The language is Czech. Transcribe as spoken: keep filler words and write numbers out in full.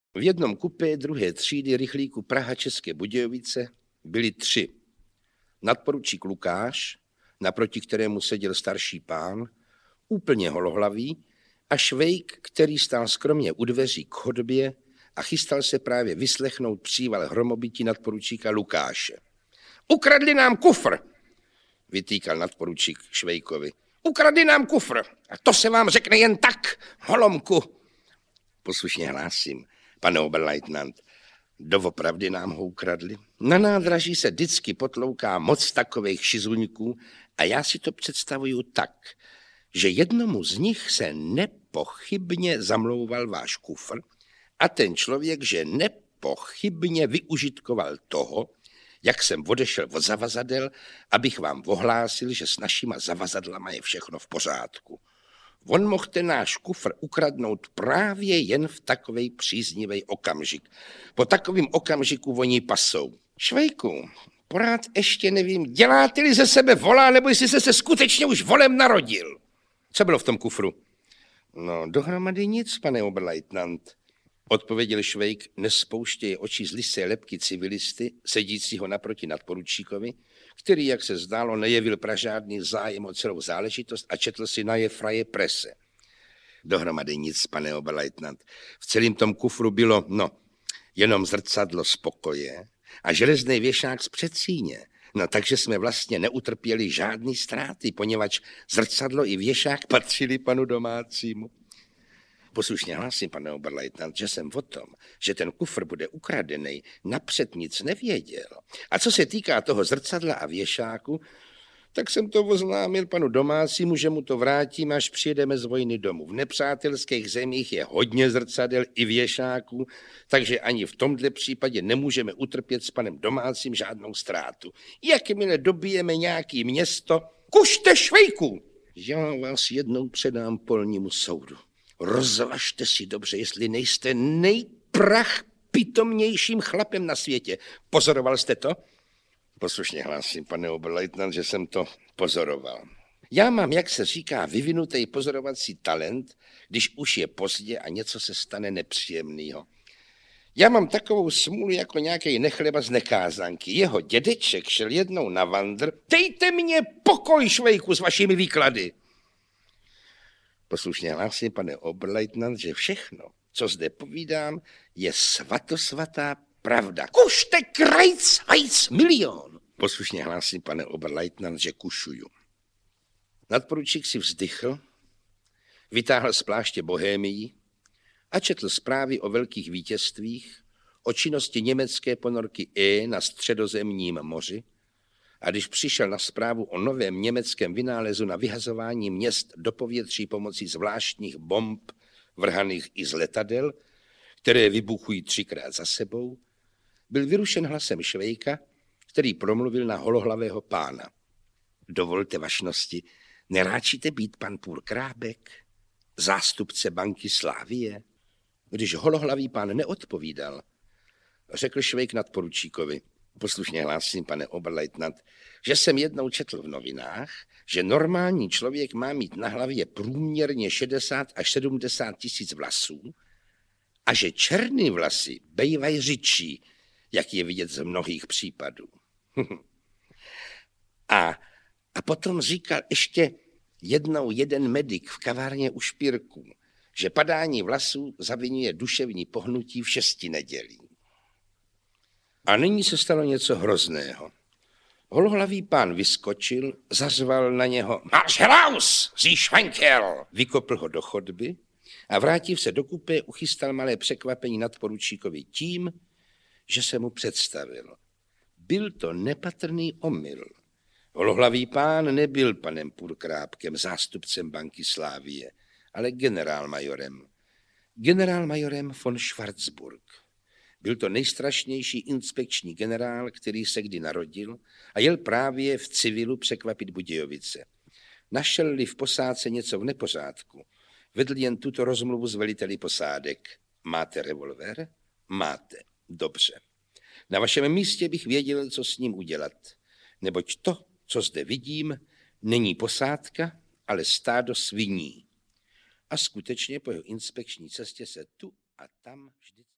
V jednom kupé druhé třídy rychlíku Praha-České Budějovice byli tři. Nadporučík Lukáš, naproti kterému seděl starší pán, úplně holohlavý, a Švejk, který stál skromně u dveří k chodbě a chystal se právě vyslechnout příval hromobytí nadporučíka Lukáše. Ukradli nám kufr, vytýkal nadporučík Švejkovi. Ukradli nám kufr a to se vám řekne jen tak, holomku. Poslušně hlásím, pane oberleutnant, doopravdy nám ho ukradli. Na nádraží se vždycky potlouká moc takových šizuňků a já si to představuju tak, že jednomu z nich se nepochybně zamlouval váš kufr a ten člověk, že nepochybně využitkoval toho, jak jsem odešel od zavazadel, abych vám ohlásil, že s našima zavazadlama je všechno v pořádku. On mohl ten náš kufr ukradnout právě jen v takovej příznivý okamžik. Po takovým okamžiku oni pasou. Švejku, porád ještě nevím, děláte-li ze sebe volá, nebo jestli jste se skutečně už volem narodil. Co bylo v tom kufru? No, dohromady nic, pane oberleutnant, odpověděl Švejk, nespouštěje oči z lysé lebky civilisty, sedícího naproti nadporučíkovi, který, jak se zdálo, nejevil pražádný zájem o celou záležitost a četl si na je fraje prese. Dohromady nic, pane oberleutnant. V celém tom kufru bylo, no, jenom zrcadlo z pokoje a železný věšák z předsíně. No, takže jsme vlastně neutrpěli žádný ztráty, poněvadž zrcadlo i věšák patřili panu domácímu. Poslušně hlásím, pane oberleutnant, že jsem o tom, že ten kufr bude ukradený, napřed nic nevěděl. A co se týká toho zrcadla a věšáku, tak jsem to oznámil panu domácímu, že mu to vrátím, až přijedeme z vojny domů. V nepřátelských zemích je hodně zrcadel i věšáků, takže ani v tomhle případě nemůžeme utrpět s panem domácím žádnou ztrátu. Jakmile dobijeme nějaký město, kušte Švejku! Já vás jednou předám polnímu soudu. Rozvažte si dobře, jestli nejste nejprach pitomnějším chlapem na světě. Pozoroval jste to? Poslušně hlásím, pane oberleutnant, že jsem to pozoroval. Já mám, jak se říká, vyvinutý pozorovací talent, když už je pozdě a něco se stane nepříjemného. Já mám takovou smůlu jako nějaký nechleba z nekázanky. Jeho dědeček šel jednou na vandr. Dejte mě pokoj, Švejku, s vašimi výklady. Poslušně hlásím, pane oberleutnant, že všechno, co zde povídám, je svatosvatá pravda. Kušte krajc, hajc, milion. Poslušně hlásím, pane oberleutnant, že kušuju. Nadporučík si vzdychl, vytáhl z pláště Bohémii a četl zprávy o velkých vítězstvích, o činnosti německé ponorky E na středozemním moři, a když přišel na zprávu o novém německém vynálezu na vyhazování měst do povětří pomocí zvláštních bomb vrhaných i z letadel, které vybuchují třikrát za sebou, byl vyrušen hlasem Švejka, který promluvil na holohlavého pána. Dovolte vašnosti, neráčíte být pan Purkrábek, zástupce banky Slávie? Když holohlavý pán neodpovídal, řekl Švejk nadporučíkovi. Poslušně hlásím, pane oberleutnant, že jsem jednou četl v novinách, že normální člověk má mít na hlavě průměrně šedesát až sedmdesát tisíc vlasů a že černý vlasy bejvají řidší, jak je vidět z mnohých případů. a, a potom říkal ještě jednou jeden medik v kavárně u Špírků, že padání vlasů zaviňuje duševní pohnutí v šesti nedělí. A nyní se stalo něco hrozného. Holohlavý pán vyskočil, zařval na něho Marsch heraus, Sie Schweinkerl! Vykopl ho do chodby a vrátiv se do kupé uchystal malé překvapení nadporučíkovi tím, že se mu představil. Byl to nepatrný omyl. Holohlavý pán nebyl panem Purkrábkem, zástupcem banky Slávie, ale generálmajorem. Generálmajorem von Schwarzburg. Byl to nejstrašnější inspekční generál, který se kdy narodil a jel právě v civilu překvapit Budějovice. Našel-li v posádce něco v nepořádku, vedl jen tuto rozmluvu s veliteli posádek. Máte revolver? Máte. Dobře. Na vašem místě bych věděl, co s ním udělat, neboť to, co zde vidím, není posádka, ale stádo sviní. A skutečně po jeho inspekční cestě se tu a tam vždycky